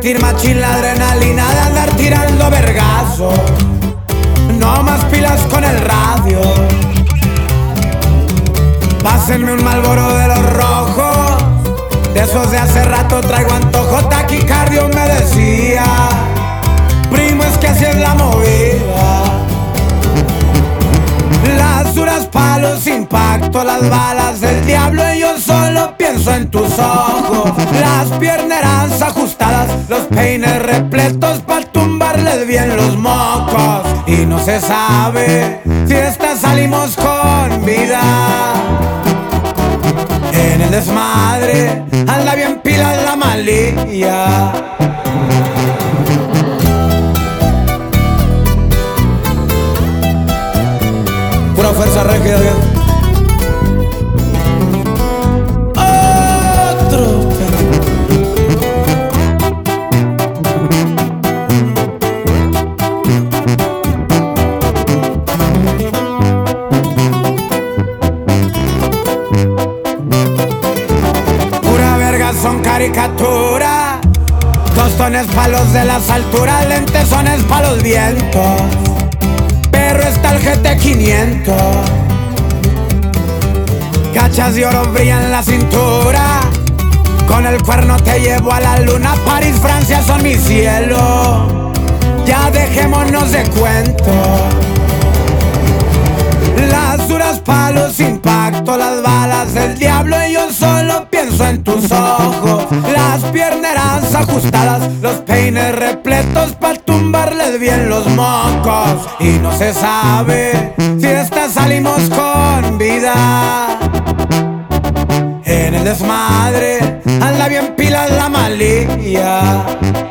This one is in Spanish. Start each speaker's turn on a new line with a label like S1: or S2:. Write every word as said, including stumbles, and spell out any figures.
S1: sentir machín la adrenalina de andar tirando vergazo. No más pilas con el radio. Pásenme un Marlboro de los rojos, de esos de hace rato traigo antojo. Taquicardio me decía, primo, es que así es la movida. Las duras palos, impacto, las balas del diablo y yo solo pienso en tus ojos. Las pierneras ajustadas, los peines repletos pa' tumbarles bien los mocos. Y no se sabe si esta salimos con vida. En el desmadre anda bien pila la malilla. Pura fuerza regia, bien. Otro pura verga, son caricatura. Tostones pa' los de las alturas, lentesones pa' los vientos. Pero está el G T quinientos. Cachas de oro brillan en la cintura. Con el cuerno te llevo a la luna. París, Francia son mi cielo. Ya dejémonos de cuento. Las duras palos, impacto, las balas del diablo y yo solo pienso en tus ojos. Las pierneras ajustadas, los peines repletos pa' tumbarles bien los mocos. Y no se sabe si esta salimos con vida. En el desmadre anda bien pila la malilla.